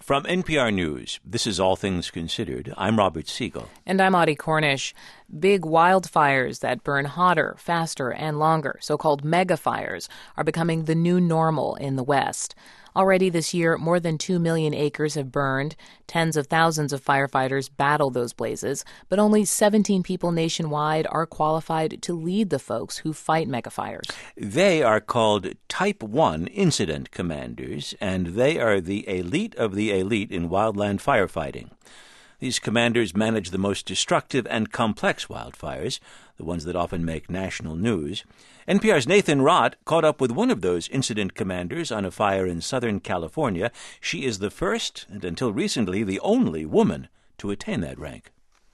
From NPR News, this is All Things Considered. I'm Robert Siegel. And I'm Audie Cornish. Big wildfires that burn hotter, faster, and longer, so-called megafires, are becoming the new normal in the West. Already this year, more than 2 million acres have burned. Tens of thousands of firefighters battle those blazes, but only 17 people nationwide are qualified to lead the folks who fight megafires. They are called Type 1 Incident Commanders, and they are the elite of the elite in wildland firefighting. These commanders manage the most destructive and complex wildfires, the ones that often make national news. NPR's Nathan Rott caught up with one of those incident commanders on a fire in Southern California. She is the first, and until recently, the only woman to attain that rank.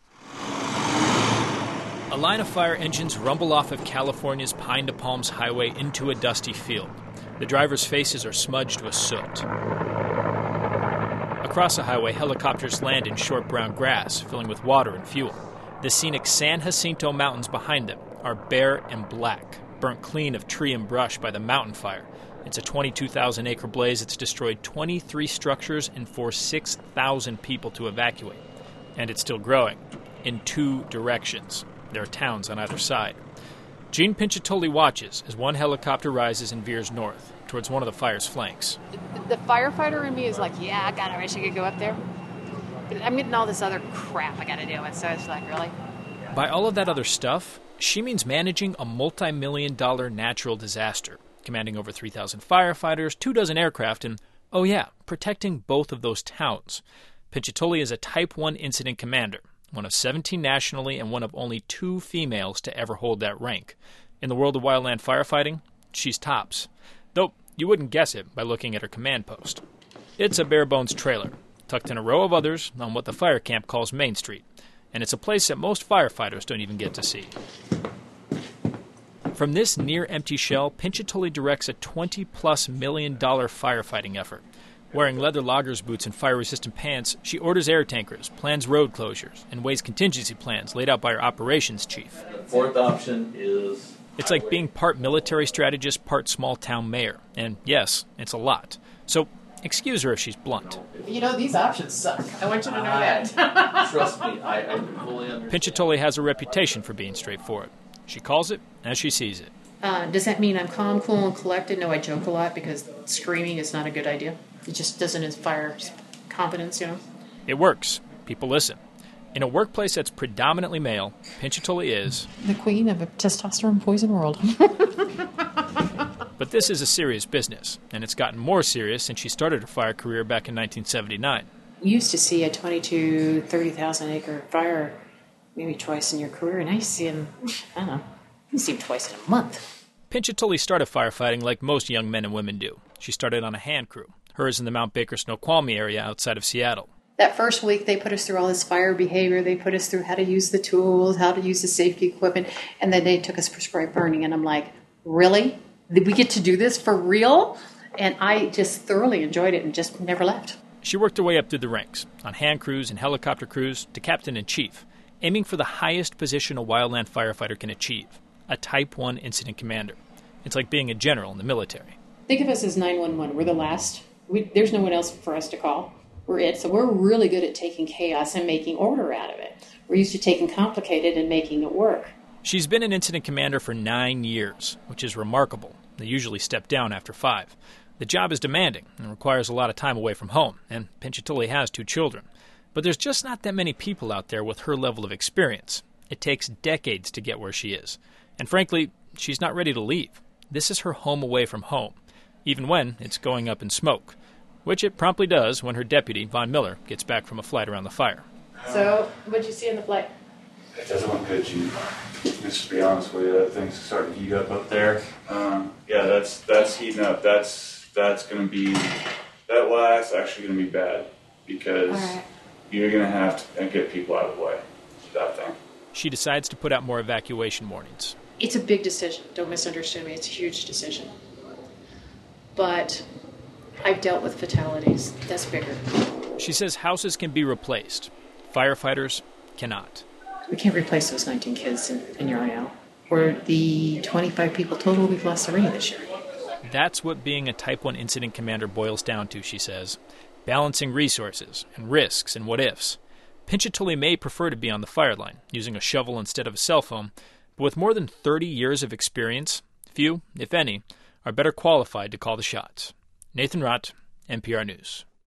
A line of fire engines rumble off of California's Pine to Palms highway into a dusty field. The drivers' faces are smudged with soot. Across the highway, helicopters land in short brown grass, filling with water and fuel. The scenic San Jacinto Mountains behind them are bare and black, burnt clean of tree and brush by the mountain fire. It's a 22,000-acre blaze that's destroyed 23 structures and forced 6,000 people to evacuate. And it's still growing, in 2 directions. There are towns on either side. Gene Pinciotoli watches as one helicopter rises and veers north, towards one of the fire's flanks. The firefighter in me is like, yeah, God, I wish I could go up there. But I'm getting all this other crap I got to deal with, so it's like, really? By all of that other stuff, she means managing a multi-million-dollar natural disaster, commanding over 3,000 firefighters, 24 aircraft, and, oh yeah, protecting both of those towns. Pinciotoli is a Type 1 incident commander, one of 17 nationally and one of only 2 females to ever hold that rank. In the world of wildland firefighting, she's tops. Though you wouldn't guess it by looking at her command post. It's a bare-bones trailer, tucked in a row of others on what the fire camp calls Main Street. And it's a place that most firefighters don't even get to see. From this near-empty shell, Pinciotoli directs a $20+ million firefighting effort. Wearing leather loggers boots and fire-resistant pants, she orders air tankers, plans road closures, and weighs contingency plans laid out by her operations chief. The fourth option is... It's like being part military strategist, part small-town mayor. And yes, it's a lot. So excuse her if she's blunt. You know, these options suck. I want you to know that. Trust me, I fully understand. Pinciotoli has a reputation for being straightforward. She calls it as she sees it. Does that mean I'm calm, cool, and collected? No, I joke a lot because screaming is not a good idea. It just doesn't inspire confidence, you know? It works. People listen. In a workplace that's predominantly male, Pinciotoli is... the queen of a testosterone poison world. But this is a serious business, and it's gotten more serious since she started her fire career back in 1979. You used to see a 30,000 acre fire maybe twice in your career, and now you see them, I don't know, you see them twice in a month. Pinciotoli started firefighting like most young men and women do. She started on a hand crew, hers in the Mount Baker Snoqualmie area outside of Seattle. That first week, they put us through all this fire behavior. They put us through how to use the tools, how to use the safety equipment, and then they took us for spray burning. And I'm like, really? Did we get to do this for real? And I just thoroughly enjoyed it and just never left. She worked her way up through the ranks, on hand crews and helicopter crews to captain-in-chief, aiming for the highest position a wildland firefighter can achieve, a Type 1 incident commander. It's like being a general in the military. Think of us as 911. We're the last. There's no one else for us to call. We're it. So we're really good at taking chaos and making order out of it. We're used to taking complicated and making it work. She's been an incident commander for 9 years, which is remarkable. They usually step down after 5. The job is demanding and requires a lot of time away from home, and Pinciotoli has 2 children. But there's just not that many people out there with her level of experience. It takes decades to get where she is. And frankly, she's not ready to leave. This is her home away from home, even when it's going up in smoke, which it promptly does when her deputy, Von Miller, gets back from a flight around the fire. So, what'd you see in the flight? It doesn't look good, Gene. Just to be honest with you, that thing's starting to heat up there. Yeah, that's heating up. That's going to be, that last actually going to be bad because you're going to have to get people out of the way. That thing. She decides to put out more evacuation warnings. It's a big decision. Don't misunderstand me. It's a huge decision. But I've dealt with fatalities. That's bigger. She says houses can be replaced. Firefighters cannot. We can't replace those 19 kids in Yarnell. Or the 25 people total we've lost already this year. That's what being a Type 1 incident commander boils down to, she says. balancing resources and risks and what-ifs. Pinciatoli may prefer to be on the fire line, using a shovel instead of a cell phone, but with more than 30 years of experience, few, if any, are better qualified to call the shots. Nathan Rott, NPR News.